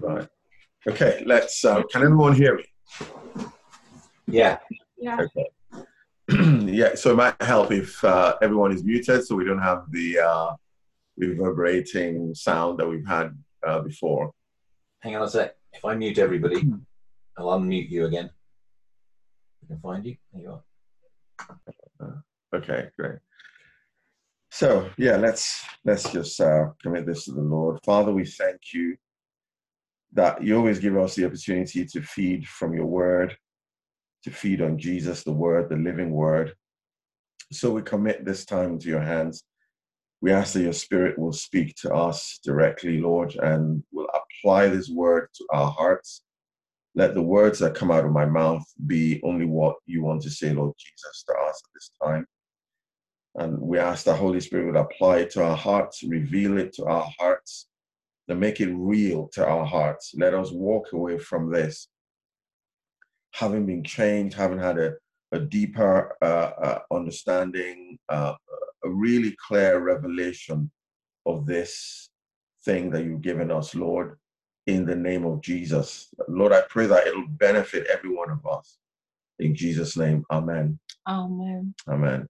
Right. Okay, let's, can everyone hear me? Yeah. Yeah. Okay. Yeah, so it might help if everyone is muted so we don't have the reverberating sound that we've had before. Hang on a sec. If I mute everybody, I'll unmute you again. I can find you. There you are. Okay, great. So, yeah, let's just commit this to the Lord. Father, we thank you that you always give us the opportunity to feed from your word, to feed on Jesus, the word, the living word. So we commit this time into your hands. We ask that your spirit will speak to us directly, Lord, and will apply this word to our hearts. Let the words that come out of my mouth be only what you want to say, Lord Jesus, to us at this time. And we ask the Holy Spirit would apply it to our hearts, reveal it to our hearts, and make it real to our hearts. Let us walk away from this, having been changed, having had a deeper understanding, a really clear revelation of this thing that you've given us, Lord, in the name of Jesus. Lord, I pray that it'll benefit every one of us. In Jesus' name, amen. Amen. Amen.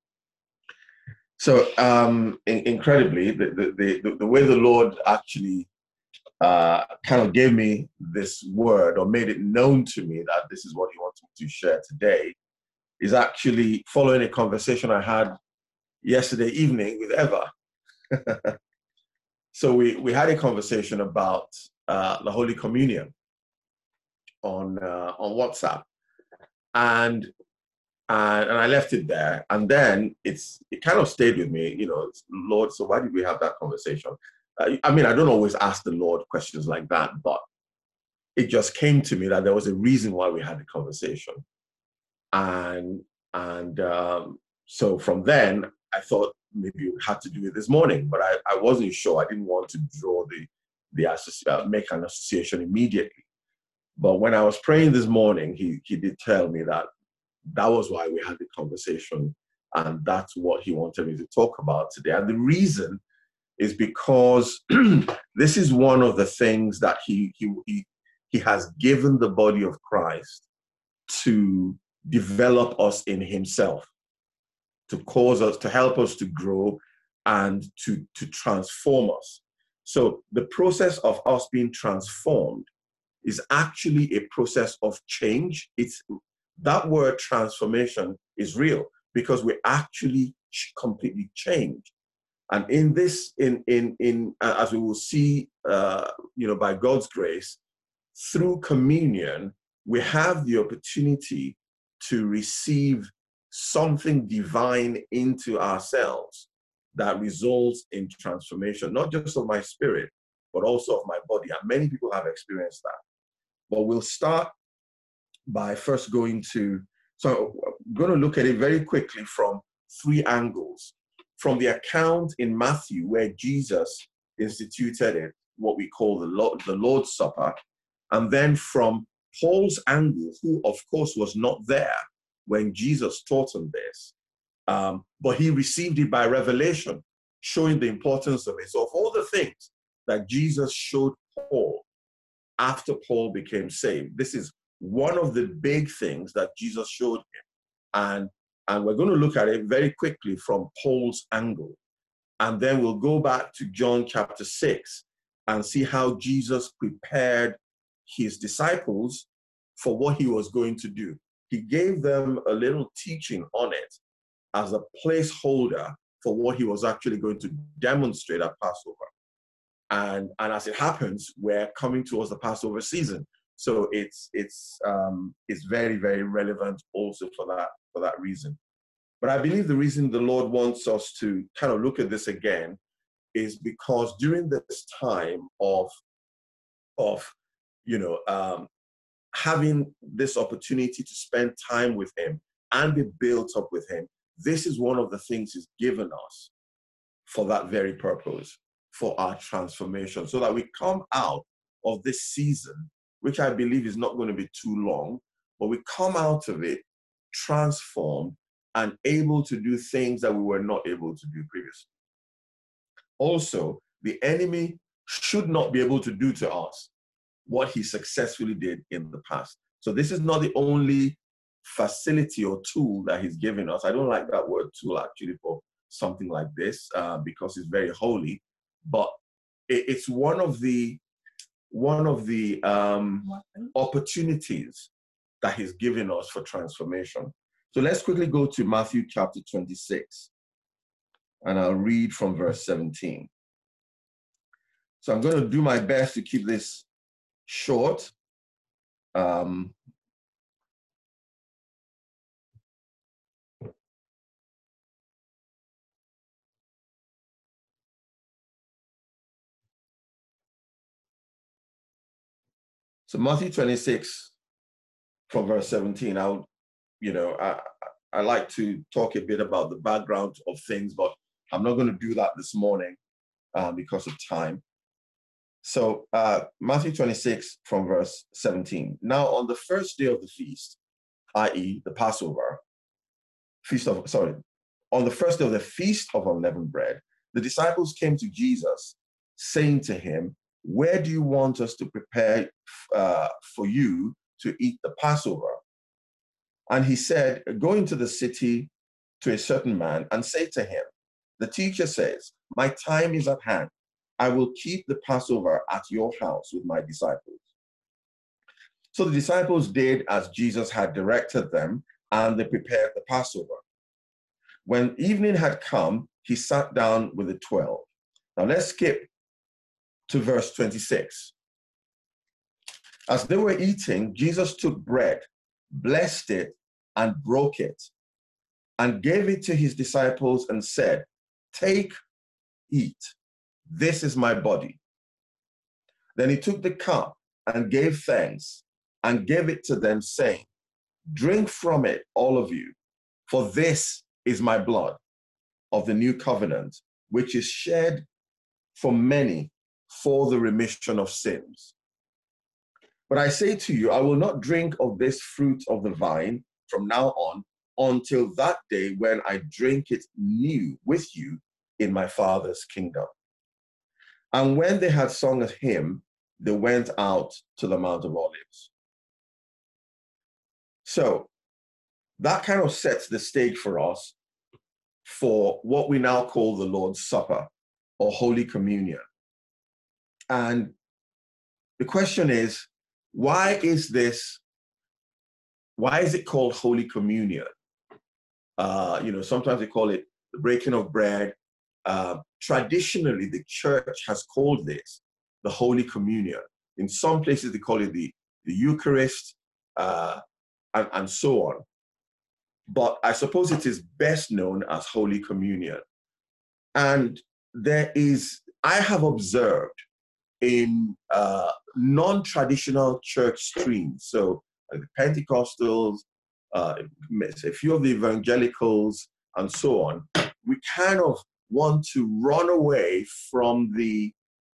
So, incredibly, the way the Lord actually kind of gave me this word or made it known to me that this is what he wants me to share today is actually following a conversation I had yesterday evening with Eva. So we had a conversation about the Holy Communion on WhatsApp, and I left it there, and then it kind of stayed with me, Lord, so why did we have that conversation? I mean, I don't always ask the Lord questions like that, but it just came to me that there was a reason why we had the conversation, and so from then I thought maybe we had to do it this morning, but I wasn't sure. I didn't want to draw make an association immediately. But when I was praying this morning, he did tell me that was why we had the conversation, and that's what he wanted me to talk about today. And the reason is because this is one of the things that he has given the body of Christ to develop us in himself, to cause us, to help us to grow and to transform us. So the process of us being transformed is actually a process of change. That word transformation is real because we actually completely change. And in this, as we will see, by God's grace, through communion, we have the opportunity to receive something divine into ourselves that results in transformation, not just of my spirit, but also of my body. And many people have experienced that. But we'll start by first so I'm going to look at it very quickly from three angles. From the account in Matthew where Jesus instituted it, what we call the Lord's Supper, and then from Paul's angle, who of course was not there when Jesus taught him this, but he received it by revelation, showing the importance of it. So of all the things that Jesus showed Paul after Paul became saved, this is one of the big things that Jesus showed him. And we're going to look at it very quickly from Paul's angle. And then we'll go back to John chapter 6 and see how Jesus prepared his disciples for what he was going to do. He gave them a little teaching on it as a placeholder for what he was actually going to demonstrate at Passover. And as it happens, we're coming towards the Passover season. So it's very, very relevant also for that reason. But I believe the reason the Lord wants us to kind of look at this again is because during this time of having this opportunity to spend time with him and be built up with him, this is one of the things he's given us for that very purpose, for our transformation, so that we come out of this season, which I believe is not going to be too long, but we come out of it transformed and able to do things that we were not able to do previously. Also, the enemy should not be able to do to us what he successfully did in the past. So this is not the only facility or tool that he's given us. I don't like that word tool actually for something like this because it's very holy, but it's one of the opportunities that he's given us for transformation. So let's quickly go to Matthew chapter 26, and I'll read from verse 17. So I'm going to do my best to keep this short. So Matthew 26 from verse 17, I like to talk a bit about the background of things, but I'm not going to do that this morning because of time. So Matthew 26 from verse 17. Now on the first day of the feast, i.e. the Passover, on the first day of the Feast of Unleavened Bread, the disciples came to Jesus, saying to him, "Where do you want us to prepare for you to eat the Passover?" And he said, "Go into the city to a certain man and say to him, 'The teacher says, my time is at hand. I will keep the Passover at your house with my disciples.'" So the disciples did as Jesus had directed them, and they prepared the Passover. When evening had come, he sat down with the 12. Now let's skip to verse 26. As they were eating, Jesus took bread, blessed it, and broke it, and gave it to his disciples and said, "Take, eat. This is my body." Then he took the cup and gave thanks and gave it to them, saying, "Drink from it, all of you, for this is my blood of the new covenant, which is shed for many for the remission of sins. But I say to you, I will not drink of this fruit of the vine from now on until that day when I drink it new with you in my Father's kingdom." And when they had sung a hymn, they went out to the Mount of Olives. So that kind of sets the stage for us for what we now call the Lord's Supper or Holy Communion. And the question is, why is it called Holy Communion? Sometimes they call it the breaking of bread. Traditionally, the church has called this the Holy Communion. In some places, they call it the Eucharist, and so on. But I suppose it is best known as Holy Communion. And I have observed in non-traditional church streams, so like the Pentecostals, a few of the evangelicals, and so on, we kind of want to run away from the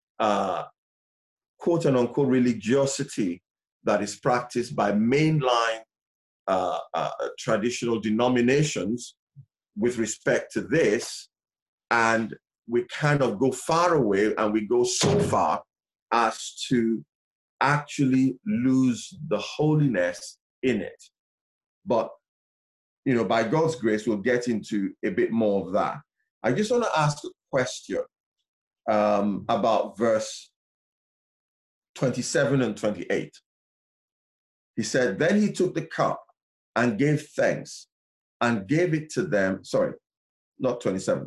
quote and unquote religiosity that is practiced by mainline traditional denominations with respect to this, and we kind of go far away, and we go so far as to actually lose the holiness in it. But by God's grace, we'll get into a bit more of that. I just want to ask a question about verse 27 and 28. He said, "Then he took the cup and gave thanks and gave it to them." Sorry, not 27.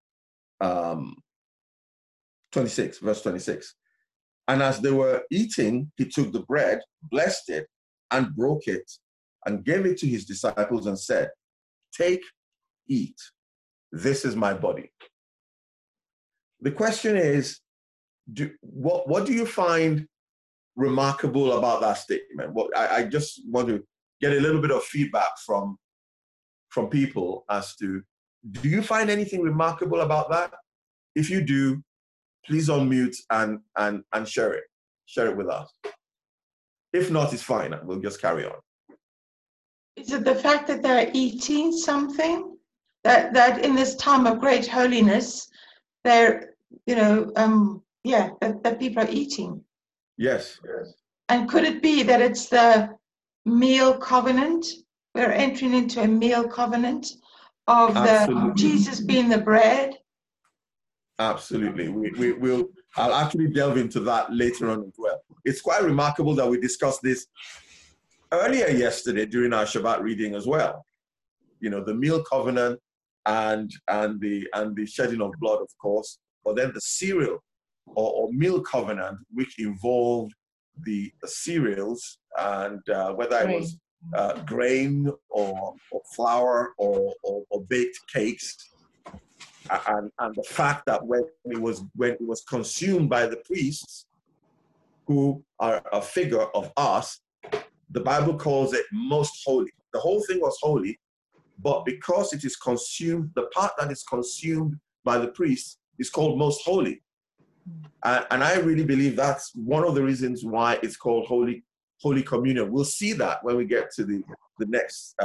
26, verse 26. "And as they were eating, he took the bread, blessed it, and broke it, and gave it to his disciples and said, 'Take, eat. This is my body.'" The question is, what do you find remarkable about that statement? I just want to get a little bit of feedback from people as to, do you find anything remarkable about that? If you do, please unmute and share it. Share it with us. If not, it's fine. We'll just carry on. Is it the fact that they're eating something? That in this time of great holiness, they're, that people are eating? Yes. And could it be that it's the meal covenant? We're entering into a meal covenant of Absolutely. Jesus being the bread. Absolutely. I'll actually delve into that later on as well. It's quite remarkable that we discussed this earlier yesterday during our Shabbat reading as well. You know, the meal covenant and the shedding of blood, of course, but then the cereal or meal covenant, which involved the cereals and whether it was grain or flour or baked cakes. And the fact that when it was consumed by the priests, who are a figure of us, the Bible calls it most holy. The whole thing was holy, but because it is consumed, the part that is consumed by the priests is called most holy. And I really believe that's one of the reasons why it's called Holy Communion. We'll see that when we get to the next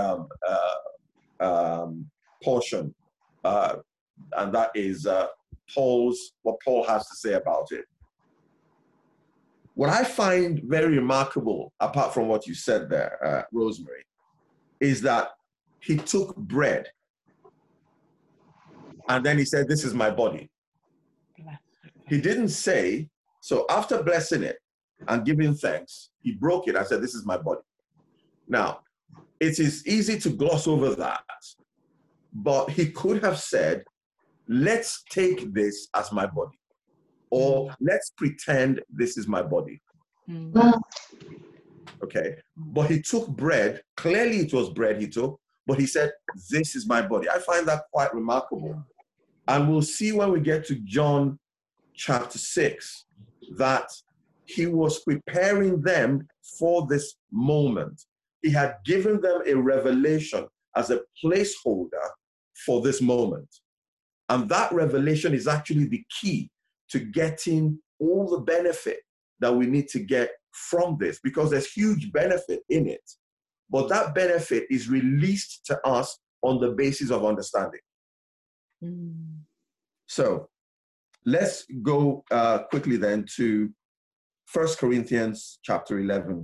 portion. And that is what Paul has to say about it. What I find very remarkable, apart from what you said there, Rosemary, is that he took bread and then he said, "This is my body." He didn't say, so after blessing it and giving thanks, he broke it and said, "This is my body." Now, it is easy to gloss over that, but he could have said, "Let's take this as my body," or "Let's pretend this is my body." Okay, but he took bread. Clearly it was bread he took, but he said, "This is my body." I find that quite remarkable. And we'll see when we get to John chapter 6 that he was preparing them for this moment. He had given them a revelation as a placeholder for this moment. And that revelation is actually the key to getting all the benefit that we need to get from this, because there's huge benefit in it. But that benefit is released to us on the basis of understanding. So let's go quickly then to 1 Corinthians chapter 11.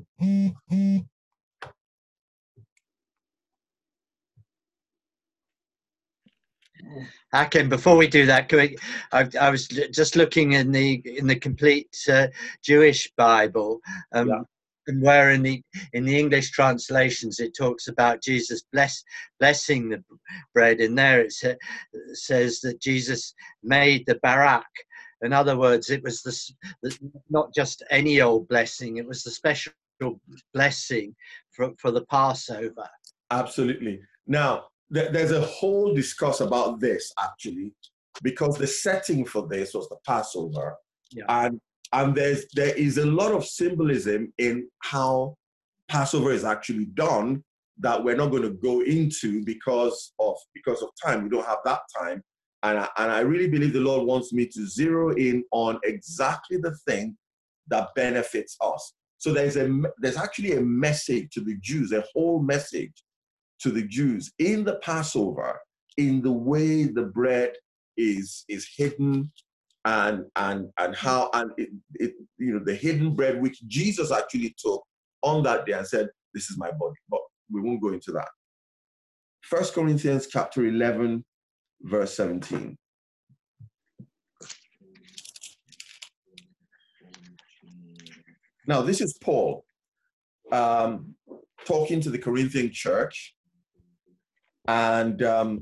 Hakim, before we do that, I was just looking in the complete Jewish Bible, and where in the English translations it talks about Jesus blessing the bread. In there it says that Jesus made the barak. In other words, it was not just any old blessing; it was the special blessing for the Passover. Absolutely. Now, there's a whole discourse about this, actually, because the setting for this was the Passover. And there is a lot of symbolism in how Passover is actually done that we're not going to go into because of time. We don't have that time. And I really believe the Lord wants me to zero in on exactly the thing that benefits us. So there's actually a message to the Jews, a whole message to the Jews in the Passover, in the way the bread is hidden and how the hidden bread which Jesus actually took on that day and said, "This is my body." But we won't go into that. 1 Corinthians chapter 11, verse 17. Now, this is Paul talking to the Corinthian church. And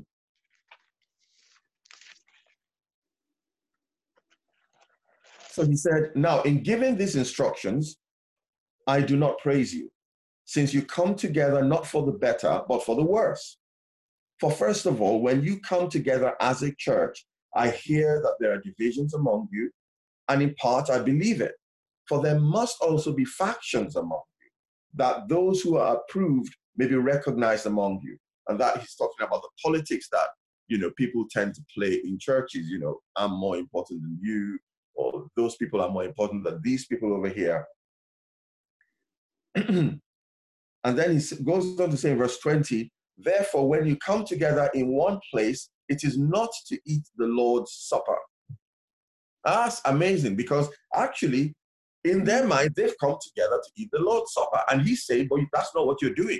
so he said, "Now, in giving these instructions, I do not praise you, since you come together not for the better, but for the worse. For first of all, when you come together as a church, I hear that there are divisions among you, and in part I believe it. For there must also be factions among you, that those who are approved may be recognized among you." And that he's talking about the politics that, people tend to play in churches. I'm more important than you, or those people are more important than these people over here. And then he goes on to say in verse 20, "Therefore, when you come together in one place, it is not to eat the Lord's Supper." That's amazing, because actually In their mind, they've come together to eat the Lord's Supper. And he's saying, but that's not what you're doing.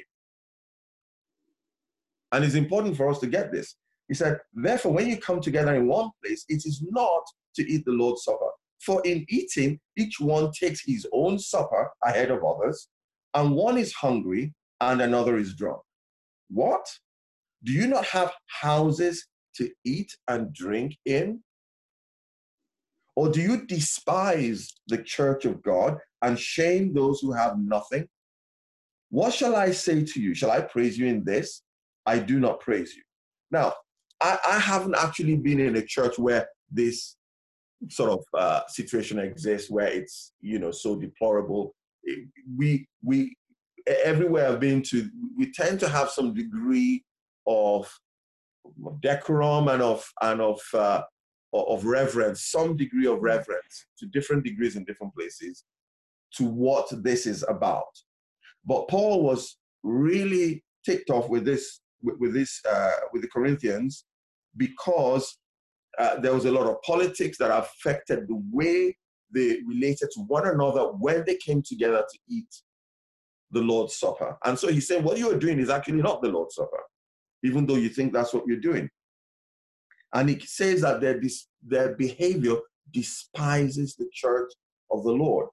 And it's important for us to get this. He said, therefore, when you come together in one place, it is not to eat the Lord's Supper. For in eating, each one takes his own supper ahead of others, and one is hungry and another is drunk. What? Do you not have houses to eat and drink in? Or do you despise the church of God and shame those who have nothing? What shall I say to you? Shall I praise you in this? I do not praise you. Now, I haven't actually been in a church where this sort of situation exists, where it's, you know, so deplorable. We everywhere I've been to, we tend to have some degree of decorum and of reverence, some degree of reverence, to different degrees in different places, to what this is about. But Paul was really ticked off with this, with the Corinthians, because there was a lot of politics that affected the way they related to one another when they came together to eat the Lord's Supper. And so he said, what you are doing is actually not the Lord's Supper, even though you think that's what you're doing. And he says that their behavior despises the church of the Lord.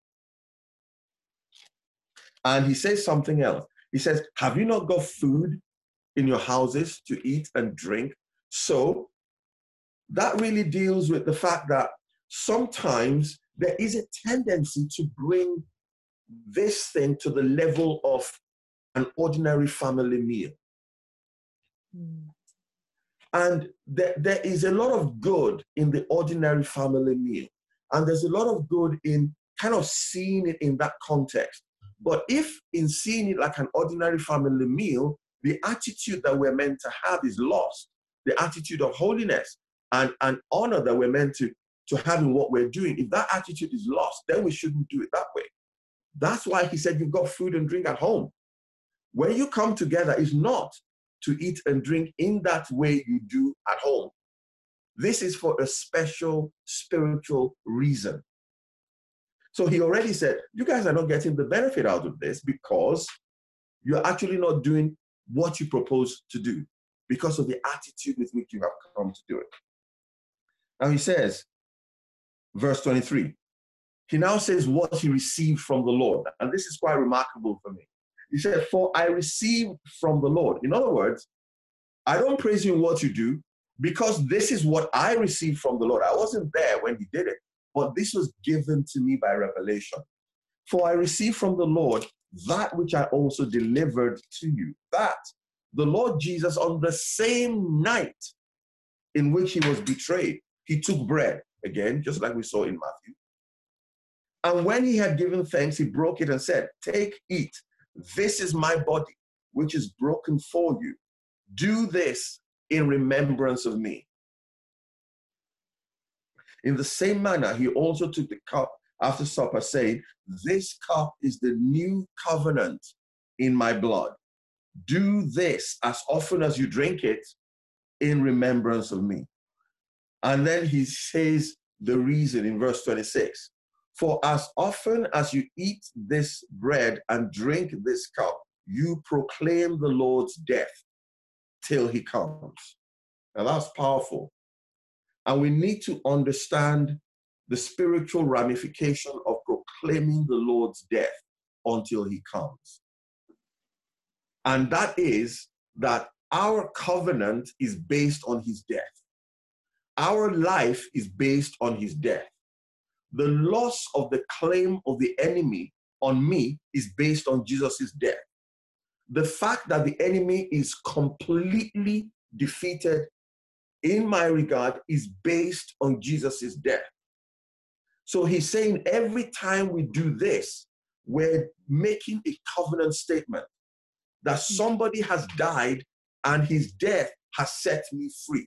And he says something else. He says, have you not got food in your houses to eat and drink? So that really deals with the fact that sometimes there is a tendency to bring this thing to the level of an ordinary family meal. And there is a lot of good in the ordinary family meal. And there's a lot of good in kind of seeing it in that context. But if in seeing it like an ordinary family meal, the attitude that we're meant to have is lost, the attitude of holiness and honor that we're meant to have in what we're doing, if that attitude is lost, then we shouldn't do it that way. That's why he said you've got food and drink at home. When you come together, it's not to eat and drink in that way you do at home. This is for a special spiritual reason. So he already said, you guys are not getting the benefit out of this because you're actually not doing what you propose to do because of the attitude with which you have come to do it. Now he says, verse 23, he now says what he received from the Lord. And this is quite remarkable for me. He said, for I received from the Lord. In other words, I don't praise you in what you do because this is what I received from the Lord. I wasn't there when he did it, but this was given to me by revelation. For I received from the Lord that which I also delivered to you, that the Lord Jesus, on the same night in which he was betrayed, he took bread, again, just like we saw in Matthew. And when he had given thanks, he broke it and said, take, eat. This is my body, which is broken for you. Do this in remembrance of me. In the same manner, he also took the cup after supper, saying, this cup is the new covenant in my blood. Do this as often as you drink it in remembrance of me. And then he says the reason in verse 26. For as often as you eat this bread and drink this cup, you proclaim the Lord's death till he comes. Now that's powerful. And we need to understand the spiritual ramification of proclaiming the Lord's death until he comes. And that is that our covenant is based on his death. Our life is based on his death. The loss of the claim of the enemy on me is based on Jesus' death. The fact that the enemy is completely defeated in my regard is based on Jesus' death. So he's saying every time we do this, we're making a covenant statement that somebody has died and his death has set me free.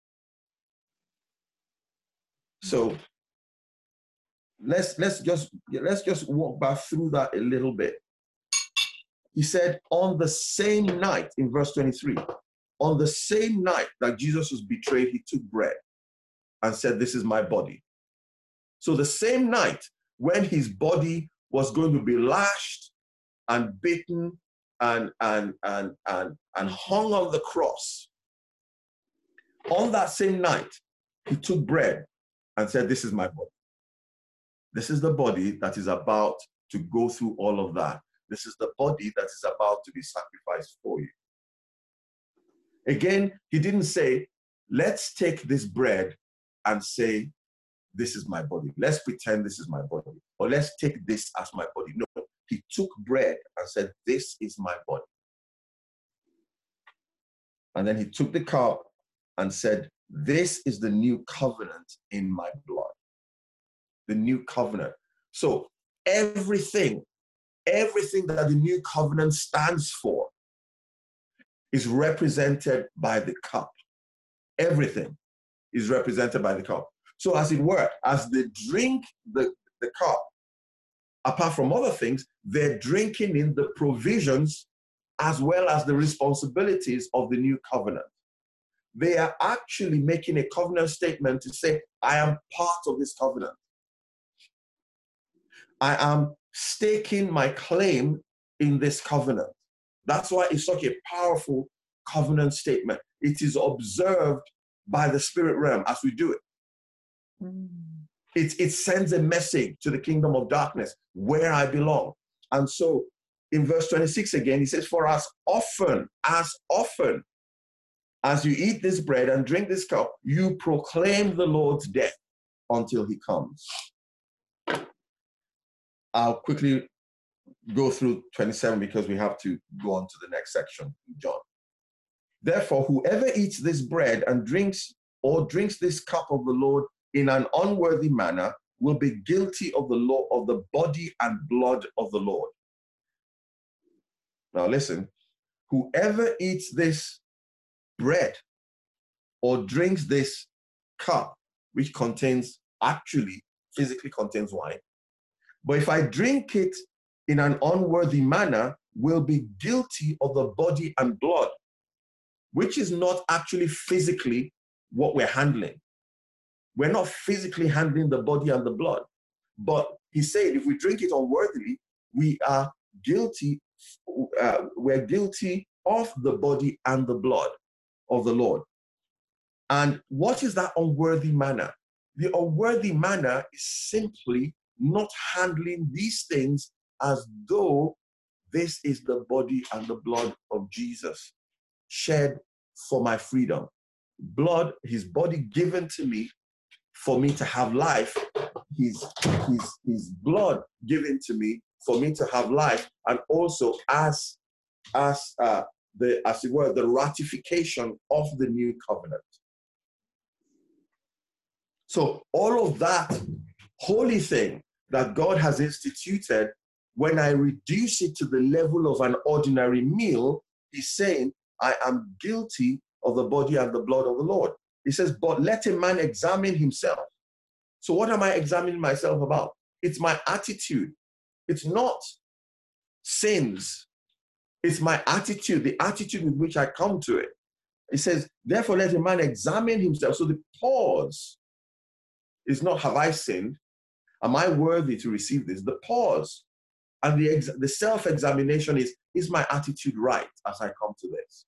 So let's just walk back through that a little bit. He said, on the same night, in verse 23, on the same night that Jesus was betrayed, he took bread and said, this is my body. So the same night when his body was going to be lashed and beaten and hung on the cross, on that same night, he took bread and said, this is my body. This is the body that is about to go through all of that. This is the body that is about to be sacrificed for you. Again, he didn't say, let's take this bread and say, this is my body. Let's pretend this is my body. Or let's take this as my body. No, he took bread and said, this is my body. And then he took the cup and said, this is the new covenant in my blood. The new covenant. So everything that the new covenant stands for is represented by the cup. Everything is represented by the cup. So as it were, as they drink the cup, apart from other things, they're drinking in the provisions as well as the responsibilities of the new covenant. They are actually making a covenant statement to say, I am part of this covenant. I am staking my claim in this covenant. That's why it's such a powerful covenant statement. It is observed by the spirit realm as we do it. It sends a message to the kingdom of darkness where I belong. And so in verse 26 again, he says, for as often as you eat this bread and drink this cup, you proclaim the Lord's death until he comes. I'll quickly go through 27 because we have to go on to the next section, John. Therefore, whoever eats this bread and drinks this cup of the Lord in an unworthy manner will be guilty of the law of the body and blood of the Lord. Now listen, whoever eats this bread or drinks this cup, which physically contains wine, but if I drink it in an unworthy manner, will be guilty of the body and blood, which is not actually physically what we're handling. We're not physically handling the body and the blood. But he said, if we drink it unworthily, we are guilty. We're guilty of the body and the blood of the Lord. And what is that unworthy manner? The unworthy manner is simply not handling these things as though this is the body and the blood of Jesus shed for my freedom. Blood, his body given to me for me to have life, his blood given to me for me to have life, and also as it were, the ratification of the new covenant. So all of that holy thing that God has instituted, when I reduce it to the level of an ordinary meal, he's saying, I am guilty of the body and the blood of the Lord. He says, but let a man examine himself. So what am I examining myself about? It's my attitude. It's not sins. It's my attitude, the attitude with which I come to it. He says, therefore let a man examine himself. So the pause is not, have I sinned? Am I worthy to receive this? The pause and the self-examination is my attitude right as I come to this?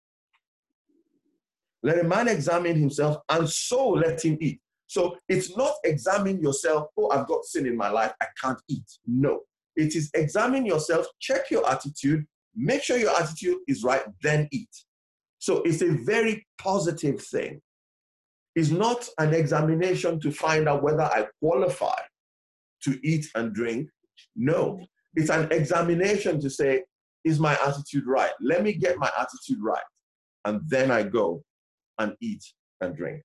Let a man examine himself, and so let him eat. So it's not examine yourself, oh, I've got sin in my life, I can't eat. No, it is examine yourself, check your attitude, make sure your attitude is right, then eat. So it's a very positive thing. It's not an examination to find out whether I qualify to eat and drink. No, it's an examination to say, is my attitude right? Let me get my attitude right. And then I go and eat and drink.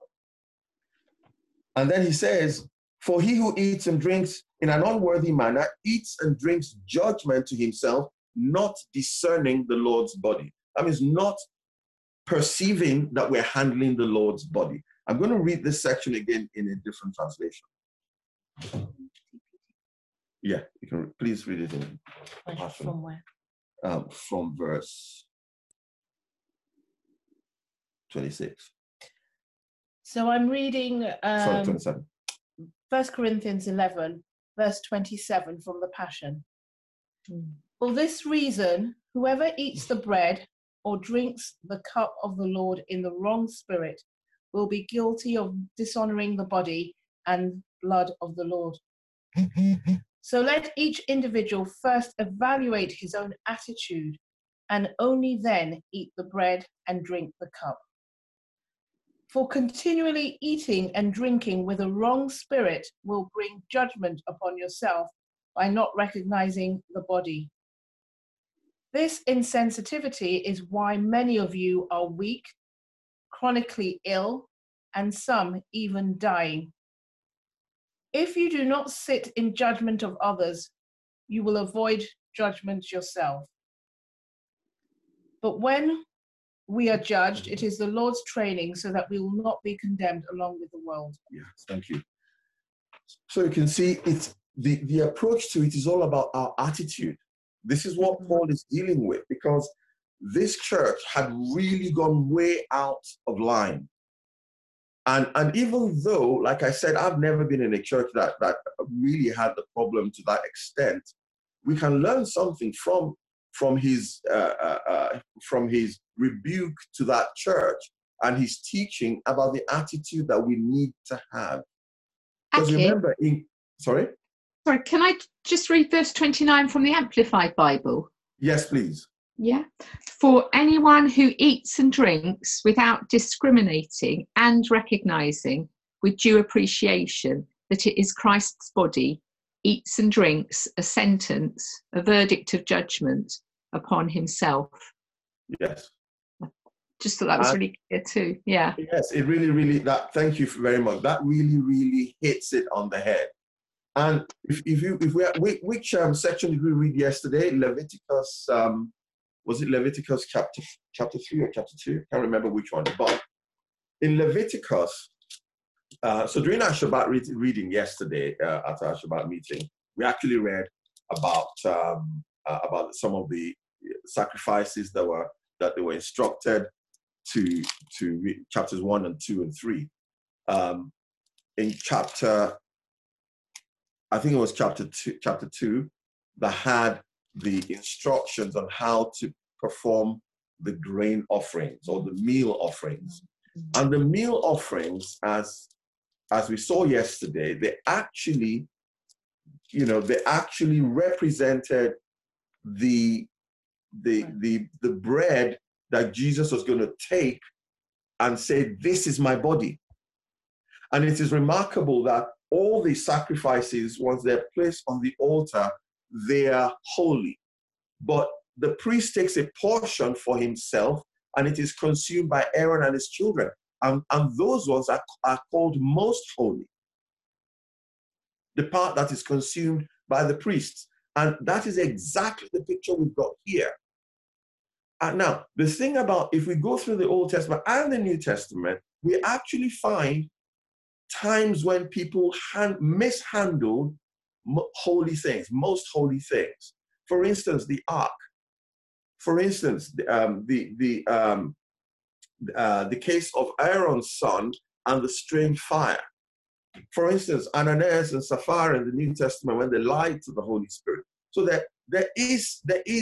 And then he says, for he who eats and drinks in an unworthy manner eats and drinks judgment to himself, not discerning the Lord's body. That means not perceiving that we're handling the Lord's body. I'm going to read this section again in a different translation. Yeah, you can please read it in. From where? From verse 26. So I'm reading Sorry, 27. 1 Corinthians 11, verse 27 from the Passion. For this reason, whoever eats the bread or drinks the cup of the Lord in the wrong spirit will be guilty of dishonoring the body and blood of the Lord. So let each individual first evaluate his own attitude, and only then eat the bread and drink the cup. For continually eating and drinking with a wrong spirit will bring judgment upon yourself by not recognizing the body. This insensitivity is why many of you are weak, chronically ill, and some even dying. If you do not sit in judgment of others, you will avoid judgment yourself. But when we are judged, it is the Lord's training so that we will not be condemned along with the world. Yes, thank you. So you can see it's the approach to it is all about our attitude. This is what Paul is dealing with, because this church had really gone way out of line. And even though, like I said, I've never been in a church that really had the problem to that extent, we can learn something from his rebuke to that church and his teaching about the attitude that we need to have. Because remember, sorry, can I just read verse 29 from the Amplified Bible? Yes, please. Yeah. For anyone who eats and drinks without discriminating and recognizing with due appreciation that it is Christ's body, eats and drinks a sentence, a verdict of judgment upon himself. Yes. Just thought that was really clear too. Yeah. Yes, it really, thank you very much. That really hits it on the head. And which section did we read yesterday? Leviticus, was it Leviticus chapter 3 or chapter 2? Can't remember which one. But in Leviticus, so during our Shabbat reading yesterday at our Shabbat meeting, we actually read about some of the sacrifices that they were instructed to read, chapters 1 and 2 and 3. In I think it was chapter 2, that had the instructions on how to perform the grain offerings or the meal offerings. And the meal offerings, as we saw yesterday, they actually represented the bread that Jesus was going to take and say, "This is my body." And it is remarkable that all the sacrifices, once they're placed on the altar, they are holy. But the priest takes a portion for himself, and it is consumed by Aaron and his children. And those ones are called most holy. The part that is consumed by the priests. And that is exactly the picture we've got here. And now, the thing about, if we go through the Old Testament and the New Testament, we actually find times when people mishandled holy things, most holy things. For instance, the ark. For instance, the case of Aaron's son and the strange fire. For instance, Ananias and Sapphira in the New Testament, when they lied to the Holy Spirit. So there is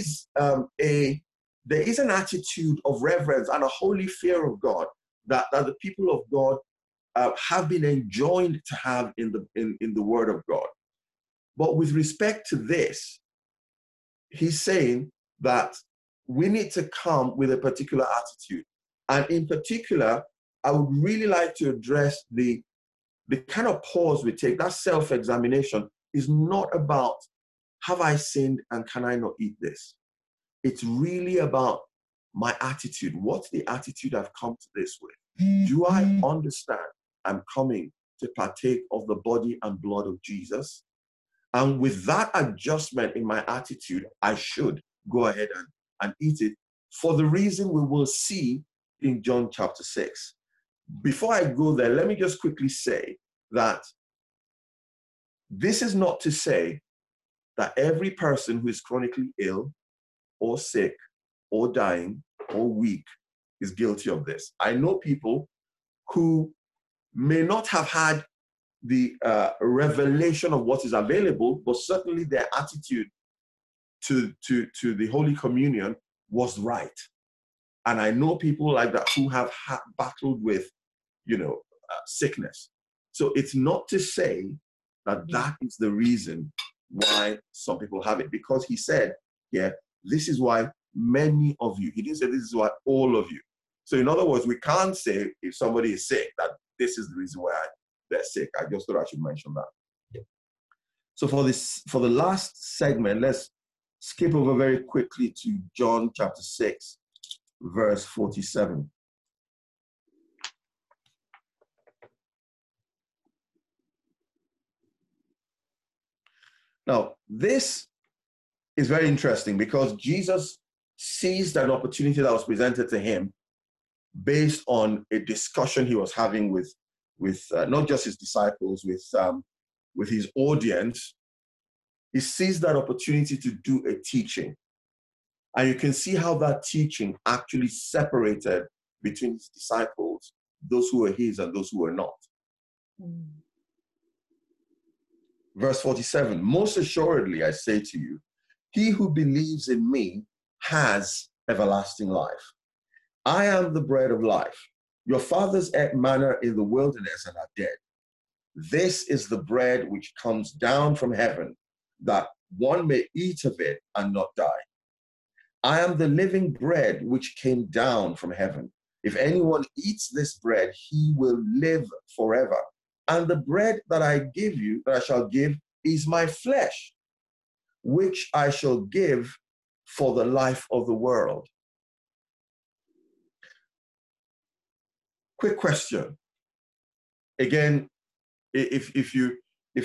an attitude of reverence and a holy fear of God that the people of God have been enjoined to have in the Word of God. But with respect to this, he's saying that we need to come with a particular attitude. And in particular, I would really like to address the kind of pause we take. That self-examination is not about, have I sinned and can I not eat this? It's really about my attitude. What's the attitude I've come to this with? Do I understand I'm coming to partake of the body and blood of Jesus? And with that adjustment in my attitude, I should go ahead and eat it for the reason we will see in John chapter 6. Before I go there, let me just quickly say that this is not to say that every person who is chronically ill or sick or dying or weak is guilty of this. I know people who may not have had revelation of what is available, but certainly their attitude to the Holy Communion was right. And I know people like that who have battled with, sickness. So it's not to say that that is the reason why some people have it, because he said, this is why many of you. He didn't say this is why all of you. So in other words, we can't say if somebody is sick that this is the reason why they're sick. I just thought I should mention that. So for the last segment, let's skip over very quickly to John chapter 6, verse 47. Now, this is very interesting because Jesus seized an opportunity that was presented to him based on a discussion he was having with not just his disciples, with his audience. He seized that opportunity to do a teaching. And you can see how that teaching actually separated between his disciples, those who were his and those who were not. Verse 47, most assuredly I say to you, he who believes in me has everlasting life. I am the bread of life. Your fathers ate manna in the wilderness and are dead. This is the bread which comes down from heaven, that one may eat of it and not die. I am the living bread which came down from heaven. If anyone eats this bread, he will live forever. And the bread that I give you, that I shall give, is my flesh, which I shall give for the life of the world. Quick question. Again, if you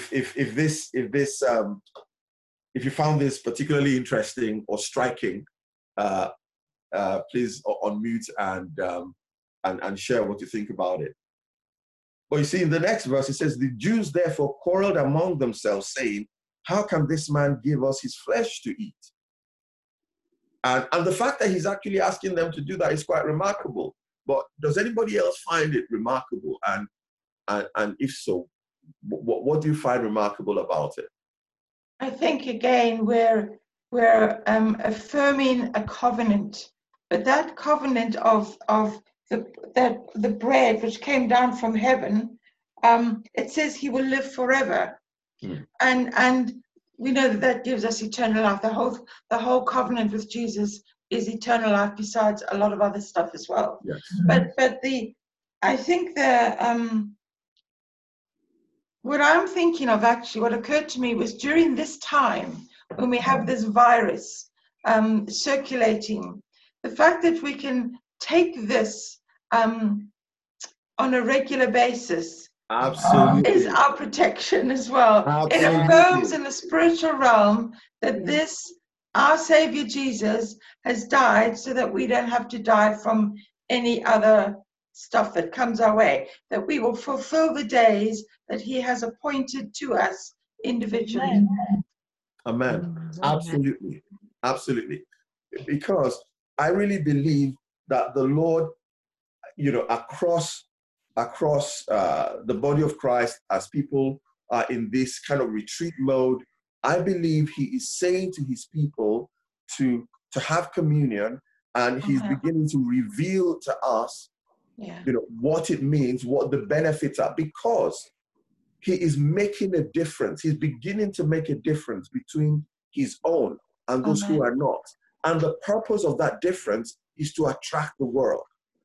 found this particularly interesting or striking, please unmute and share what you think about it. But you see, in the next verse, it says, the Jews therefore quarreled among themselves, saying, how can this man give us his flesh to eat? And the fact that he's actually asking them to do that is quite remarkable. But does anybody else find it remarkable? And if so, what do you find remarkable about it? I think, again, we're affirming a covenant. But that covenant of the bread which came down from heaven, it says he will live forever. And we know that gives us eternal life. The whole covenant with Jesus is eternal life, besides a lot of other stuff as well. Yes. But I think what I'm thinking of, actually, what occurred to me was during this time when we have this virus circulating, the fact that we can take this on a regular basis Absolutely. is our protection as well. Absolutely. It affirms in the spiritual realm that our Savior Jesus has died so that we don't have to die from any other stuff that comes our way, that we will fulfill the days that he has appointed to us individually. Amen. Absolutely. Absolutely. Because I really believe that the Lord, across the body of Christ, as people are in this kind of retreat mode, I believe he is saying to his people to have communion, and he's beginning to reveal to us, what it means, what the benefits are, because he is making a difference. He's beginning to make a difference between his own and those who are not. And the purpose of that difference is to attract the world.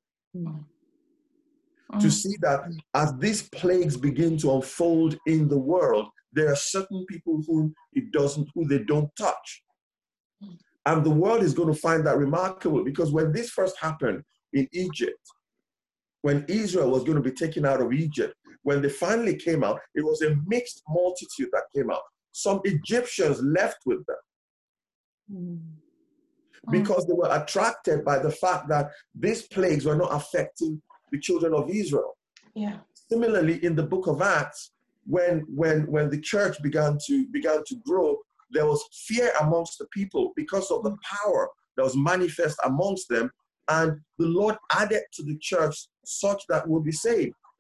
To see that as these plagues begin to unfold in the world, there are certain people who they don't touch. And the world is going to find that remarkable, because when this first happened in Egypt, when Israel was going to be taken out of Egypt, when they finally came out, it was a mixed multitude that came out. Some Egyptians left with them because they were attracted by the fact that these plagues were not affecting the children of Israel. Yeah. Similarly, in the book of Acts, when the church began to grow, there was fear amongst the people because of the power that was manifest amongst them, and the Lord added to the church such that will be saved.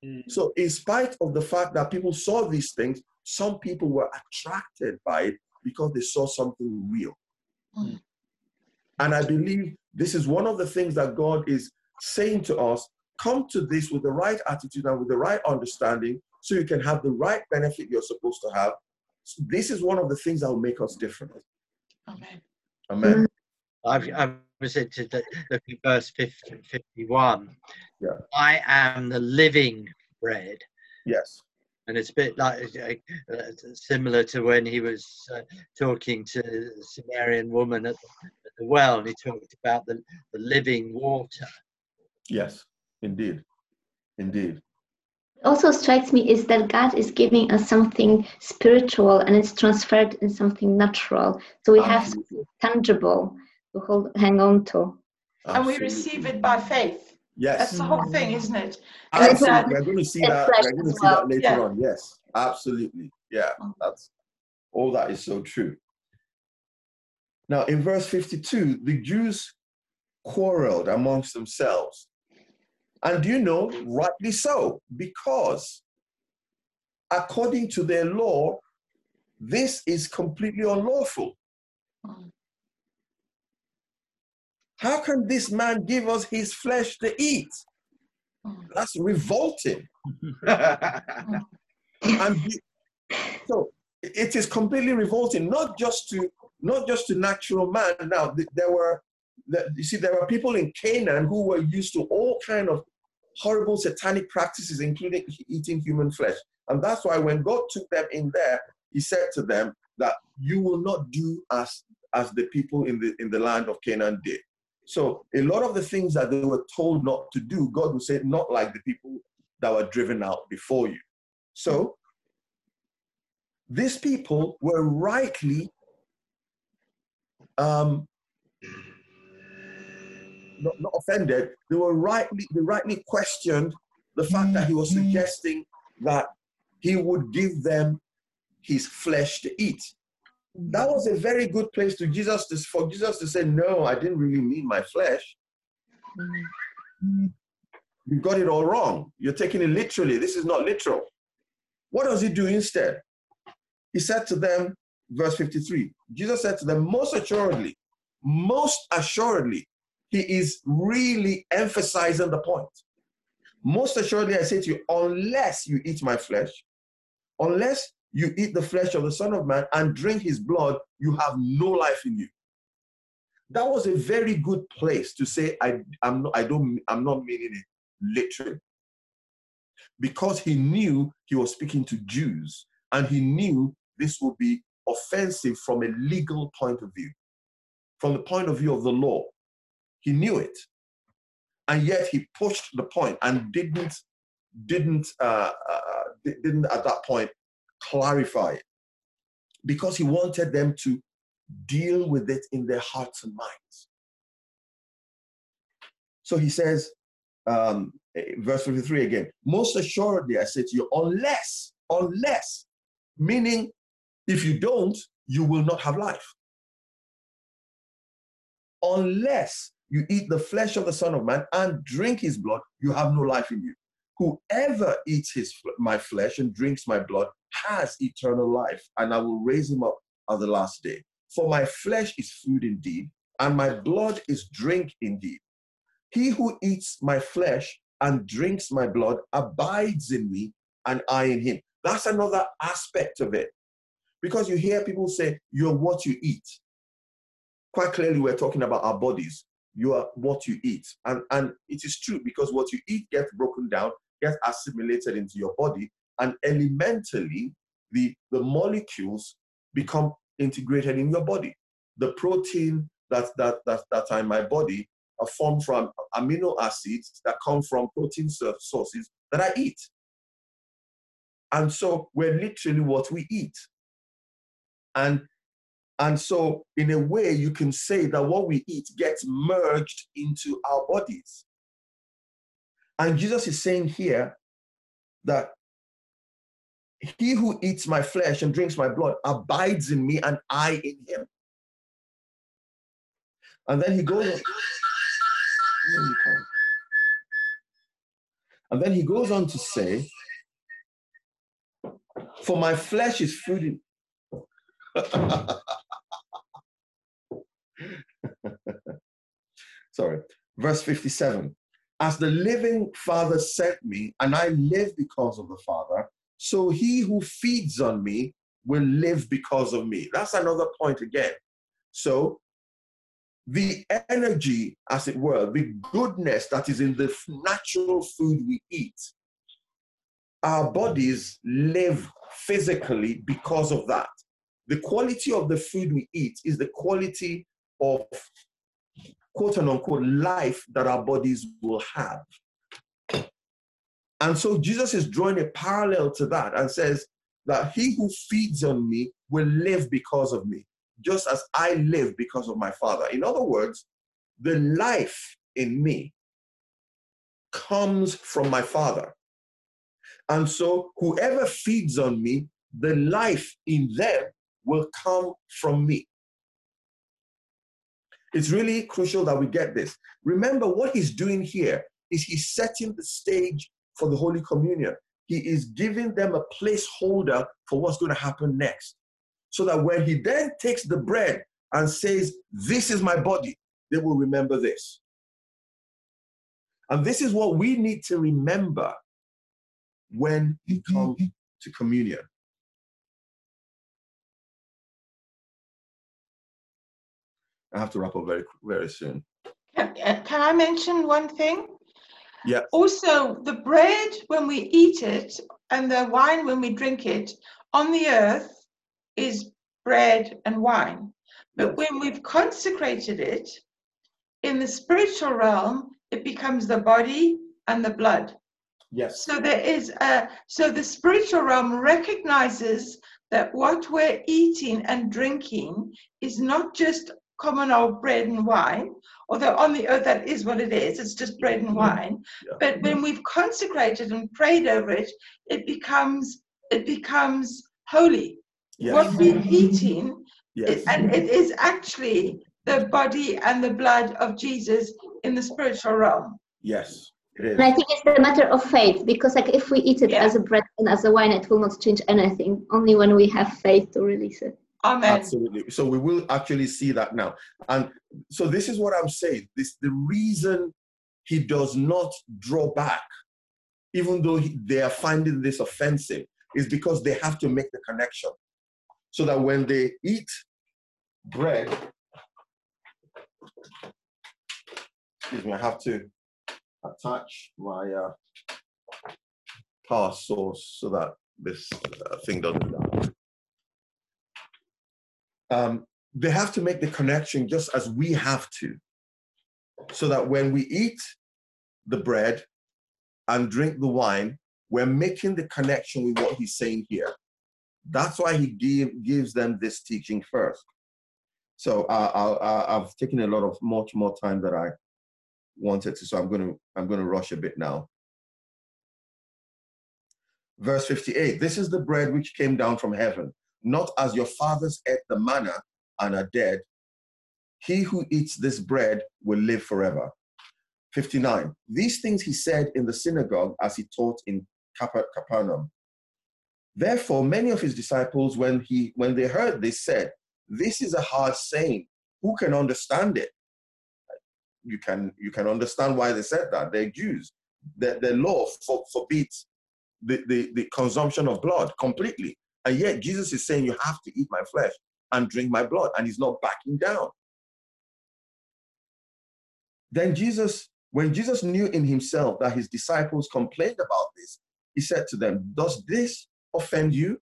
So in spite of the fact that people saw these things, some people were attracted by it because they saw something real. And I believe this is one of the things that God is saying to us: come to this with the right attitude and with the right understanding so you can have the right benefit you're supposed to have. So this is one of the things that will make us different. Amen. Amen. I was into looking at verse 51. Yeah. I am the living bread. Yes. And it's a bit like similar to when he was talking to the Sumerian woman at the well, and he talked about the living water. Yes, indeed. Indeed. Also strikes me is that God is giving us something spiritual and it's transferred in something natural. So we have something tangible to hang on to. Absolutely. And we receive it by faith. Yes. That's the whole thing, isn't it? Absolutely. We're going to see that. flesh We're going to as see well. that later Yeah. on. Yes, absolutely. Yeah, that's all. That is so true. Now, in verse 52, the Jews quarreled amongst themselves. And do you know, rightly so, because according to their law, this is completely unlawful. How can this man give us his flesh to eat? That's revolting. So it is completely revolting, not just to natural man. Now, there were people in Canaan who were used to all kind of horrible satanic practices, including eating human flesh. And that's why when God took them in there, he said to them that you will not do as the people in the land of Canaan did. So a lot of the things that they were told not to do, God would say, not like the people that were driven out before you. So these people were rightly not offended. They rightly questioned the fact that he was suggesting that he would give them his flesh to eat. That was a very good place for Jesus to say, no, I didn't really mean my flesh. You got it all wrong. You're taking it literally. This is not literal. What does he do instead? He said to them, verse 53, Jesus said to them, most assuredly, he is really emphasizing the point. Most assuredly, I say to you, unless you eat my flesh, unless you eat the flesh of the Son of Man and drink his blood, you have no life in you. That was a very good place to say, I'm not meaning it literally. Because he knew he was speaking to Jews, and he knew this would be offensive from a legal point of view, from the point of view of the law. He knew it. And yet he pushed the point and didn't at that point clarify it, because he wanted them to deal with it in their hearts and minds. So he says, verse 53 again, most assuredly I say to you, unless, meaning if you don't, you will not have life. Unless you eat the flesh of the Son of Man and drink his blood, you have no life in you. Whoever eats my flesh and drinks my blood has eternal life, and I will raise him up on the last day. For my flesh is food indeed, and my blood is drink indeed. He who eats my flesh and drinks my blood abides in me, and I in him. That's another aspect of it. Because you hear people say, you're what you eat. Quite clearly, we're talking about our bodies. You are what you eat. And it is true, because what you eat gets broken down, gets assimilated into your body, and elementally, the molecules become integrated in your body. The protein that are in my body are formed from amino acids that come from protein sources that I eat. And so we're literally what we eat. And so in a way, you can say that what we eat gets merged into our bodies. And Jesus is saying here that he who eats my flesh and drinks my blood abides in me, and I in him. And then he goes on. And then he goes on to say, for my flesh is food. Sorry. Verse 57. As the living Father sent me, and I live because of the Father, so he who feeds on me will live because of me. That's another point again. So the energy, as it were, the goodness that is in the natural food we eat, our bodies live physically because of that. The quality of the food we eat is the quality of, quote unquote, life that our bodies will have. And so Jesus is drawing a parallel to that and says that he who feeds on me will live because of me, just as I live because of my Father. In other words, the life in me comes from my Father. And so whoever feeds on me, the life in them will come from me. It's really crucial that we get this. Remember, what he's doing here is he's setting the stage for the Holy Communion. He is giving them a placeholder for what's going to happen next. So that when he then takes the bread and says, this is my body, they will remember this. And this is what we need to remember when we come to communion. I have to wrap up very, very soon. Can I mention one thing? Yeah. Also, the bread, when we eat it, and the wine, when we drink it, on the earth is bread and wine. But when we've consecrated it, in the spiritual realm, it becomes the body and the blood. Yes. So there is so the spiritual realm recognizes that what we're eating and drinking is not just common old bread and wine, although on the earth that is what it is, it's just bread and wine. Yeah. But when we've consecrated and prayed over it, it becomes holy. Yes. What we're eating, Yes. and it is actually the body and the blood of Jesus in the spiritual realm. Yes, it is. And I think it's a matter of faith, because like if we eat it Yeah. as a bread and as a wine, it will not change anything. Only when we have faith to release it. Amen. Absolutely. So we will actually see that now. And so this is what I'm saying. The reason he does not draw back, even though they are finding this offensive, is because they have to make the connection. So that when they eat bread, excuse me, I have to attach my power source so that this thing doesn't die. They have to make the connection just as we have to, so that when we eat the bread and drink the wine, we're making the connection with what he's saying here. That's why he gives them this teaching first. So I've taken a lot of much more time than I wanted to, so I'm going to rush a bit now. Verse 58, this is the bread which came down from heaven, not as your fathers ate the manna and are dead. He who eats this bread will live forever. 59, these things he said in the synagogue as he taught in Capernaum. Therefore, many of his disciples, when they heard this, said, this is a hard saying. Who can understand it? You can understand why they said that. They're Jews. The law forbids the consumption of blood completely. And yet Jesus is saying you have to eat my flesh and drink my blood, and he's not backing down. Then when Jesus knew in himself that his disciples complained about this, he said to them, does this offend you?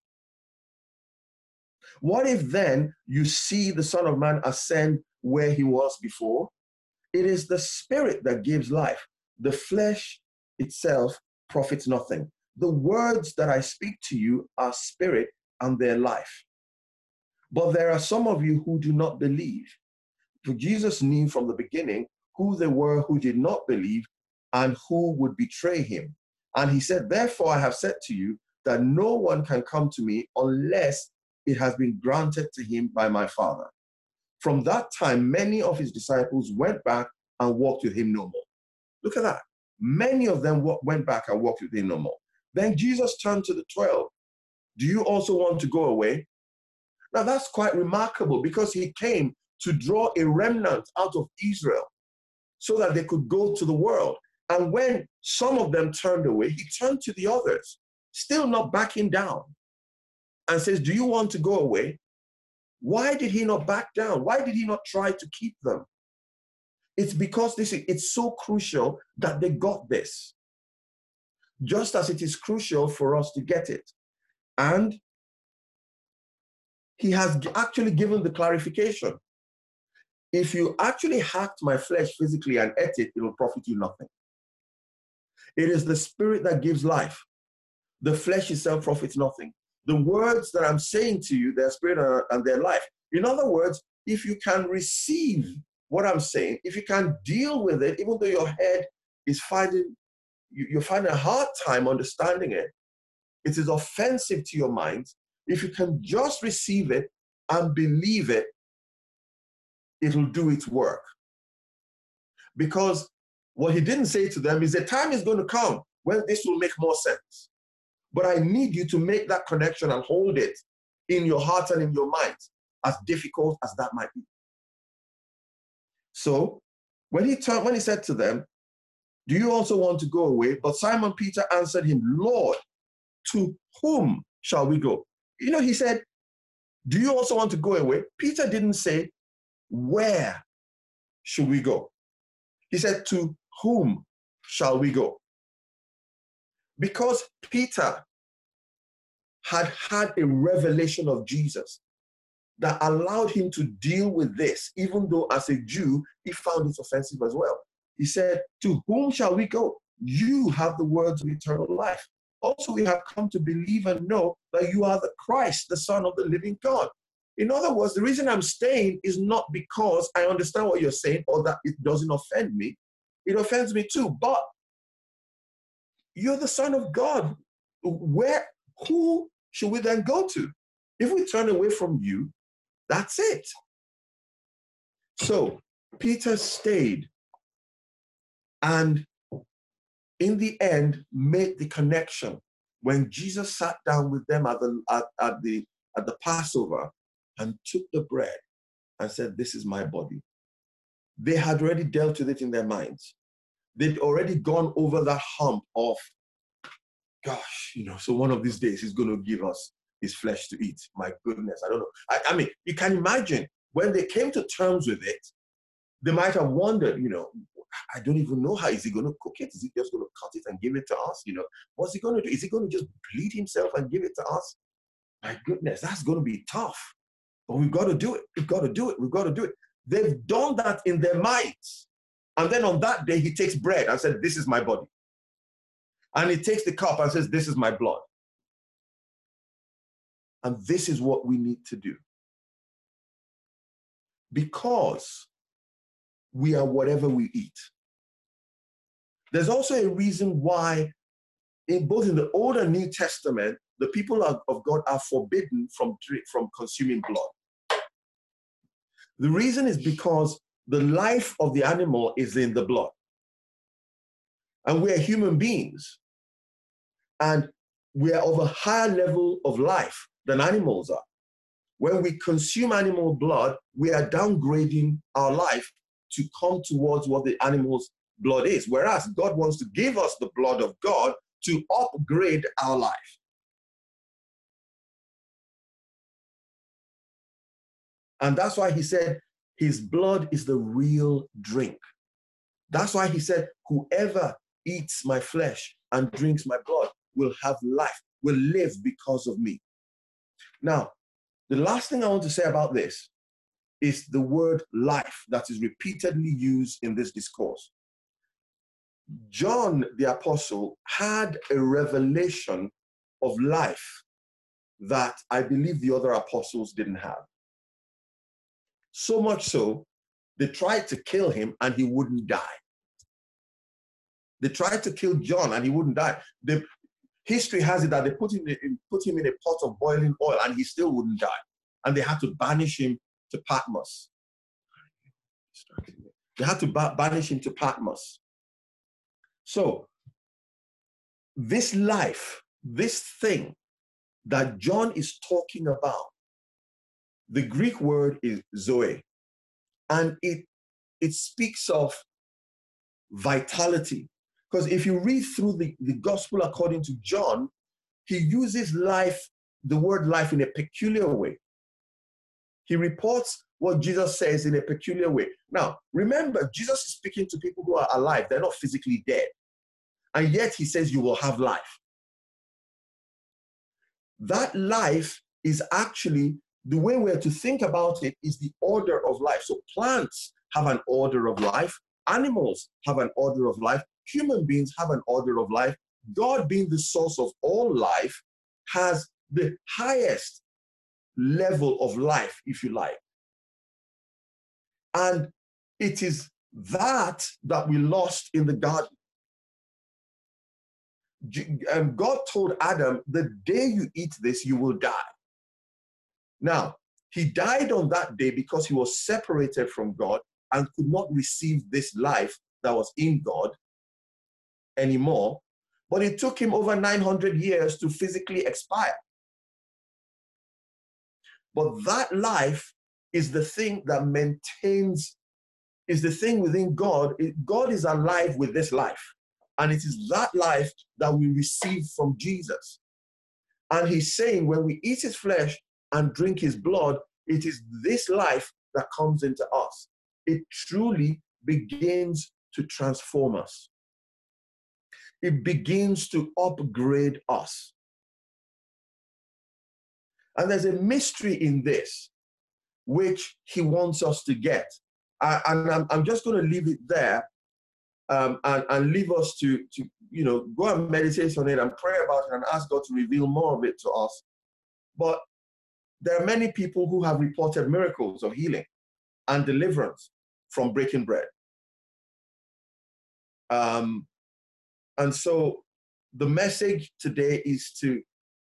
What if then you see the Son of Man ascend where he was before? It is the spirit that gives life. The flesh itself profits nothing. The words that I speak to you are spirit and their life. But there are some of you who do not believe. For Jesus knew from the beginning who they were who did not believe and who would betray him. And he said, therefore I have said to you that no one can come to me unless it has been granted to him by my Father. From that time, many of his disciples went back and walked with him no more. Look at that. Many of them went back and walked with him no more. Then Jesus turned to the 12. Do you also want to go away? Now that's quite remarkable, because he came to draw a remnant out of Israel so that they could go to the world. And when some of them turned away, he turned to the others, still not backing down, and says, do you want to go away? Why did he not back down? Why did he not try to keep them? It's because it's so crucial that they got this, just as it is crucial for us to get it. And he has actually given the clarification. If you actually hacked my flesh physically and ate it, it will profit you nothing. It is the spirit that gives life. The flesh itself profits nothing. The words that I'm saying to you, their spirit and their life. In other words, if you can receive what I'm saying, if you can deal with it, even though your head is you're finding a hard time understanding it, it is offensive to your mind. If you can just receive it and believe it, it'll do its work. Because what he didn't say to them is the time is going to come when this will make more sense. But I need you to make that connection and hold it in your heart and in your mind, as difficult as that might be. So when he said to them, do you also want to go away? But Simon Peter answered him, Lord, to whom shall we go? You know, he said, do you also want to go away? Peter didn't say, where should we go? He said, to whom shall we go? Because Peter had had a revelation of Jesus that allowed him to deal with this, even though as a Jew, he found it offensive as well. He said, to whom shall we go? You have the words of eternal life. Also, we have come to believe and know that you are the Christ, the Son of the living God. In other words, the reason I'm staying is not because I understand what you're saying or that it doesn't offend me. It offends me too, but you're the Son of God. Who should we then go to? If we turn away from you, that's it. So Peter stayed and in the end made the connection. When Jesus sat down with them at the Passover and took the bread and said, this is my body. They had already dealt with it in their minds. They'd already gone over that hump of, gosh, so one of these days he's going to give us his flesh to eat. My goodness, I don't know. I mean, you can imagine when they came to terms with it, they might have wondered, I don't even know how is he going to cook it? Is he just going to cut it and give it to us? What's he going to do? Is he going to just bleed himself and give it to us? My goodness, that's going to be tough. But we've got to do it. We've got to do it. We've got to do it. They've done that in their minds. And then on that day, he takes bread and said, this is my body. And he takes the cup and says, this is my blood. And this is what we need to do. Because we are whatever we eat. There's also a reason why, both in the Old and New Testament, the people of God are forbidden from consuming blood. The reason is because the life of the animal is in the blood. And we are human beings. And we are of a higher level of life than animals are. When we consume animal blood, we are downgrading our life to come towards what the animal's blood is. Whereas God wants to give us the blood of God to upgrade our life. And that's why he said his blood is the real drink. That's why he said, whoever eats my flesh and drinks my blood will have life, will live because of me. Now, the last thing I want to say about this is the word life that is repeatedly used in this discourse. John the Apostle had a revelation of life that I believe the other apostles didn't have. So much so, they tried to kill him and he wouldn't die. They tried to kill John and he wouldn't die. History has it that they put him in a pot of boiling oil and he still wouldn't die. And they had to banish him to Patmos. They had to banish him to Patmos. So this life, this thing that John is talking about, the Greek word is zoe, and it speaks of vitality. Because if you read through the gospel according to John, he uses life, the word life, in a peculiar way. He reports what Jesus says in a peculiar way. Now, remember, Jesus is speaking to people who are alive. They're not physically dead. And yet he says you will have life. That life is actually, the way we're to think about it is the order of life. So plants have an order of life. Animals have an order of life. Human beings have an order of life. God, being the source of all life, has the highest level of life, if you like. And it is that we lost in the garden. God told Adam, the day you eat this, you will die. Now, he died on that day because he was separated from God and could not receive this life that was in God anymore. But it took him over 900 years to physically expire. But that life is the thing that maintains, is the thing within God. God is alive with this life. And it is that life that we receive from Jesus. And he's saying when we eat his flesh and drink his blood, it is this life that comes into us. It truly begins to transform us. It begins to upgrade us. And there's a mystery in this, which he wants us to get. And I'm just going to leave it there, and leave us to go and meditate on it and pray about it and ask God to reveal more of it to us. But there are many people who have reported miracles of healing and deliverance from breaking bread. And so the message today is to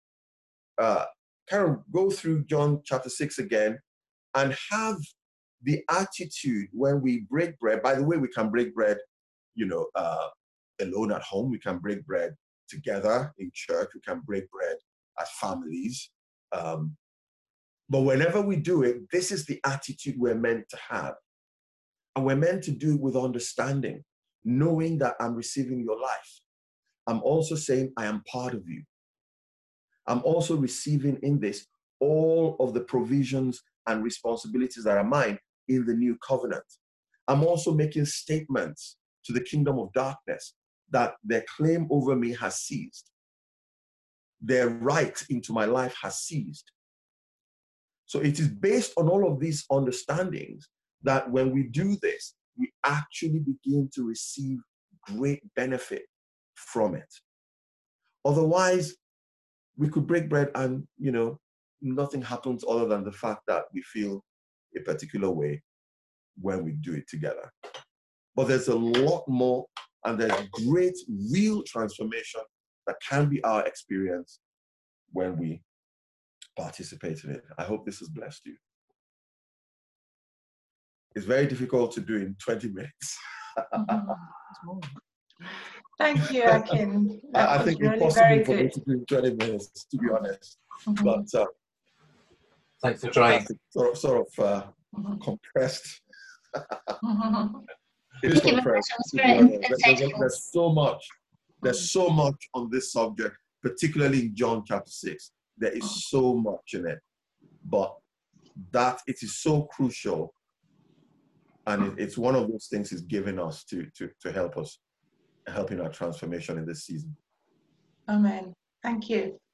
kind of go through John chapter 6 again and have the attitude when we break bread. By the way, we can break bread, alone at home. We can break bread together in church. We can break bread as families. But whenever we do it, this is the attitude we're meant to have. And we're meant to do it with understanding, knowing that I'm receiving your life. I'm also saying I am part of you. I'm also receiving in this all of the provisions and responsibilities that are mine in the new covenant. I'm also making statements to the kingdom of darkness that their claim over me has ceased. Their right into my life has ceased. So it is based on all of these understandings that when we do this, we actually begin to receive great benefit from it. Otherwise, we could break bread and, nothing happens other than the fact that we feel a particular way when we do it together. But there's a lot more, and there's great, real transformation that can be our experience when we participate in it. I hope this has blessed you. It's very difficult to do in 20 minutes. Thank you, Akin. I think it's possible for me to do in 20 minutes, to be honest. But thanks for trying. Sort of compressed. It is compressed. There's so much. There's so much on this subject, particularly in John chapter 6. There is so much in it, but that it is so crucial, and it's one of those things He's given us to help us, helping our transformation in this season. Amen. Thank you.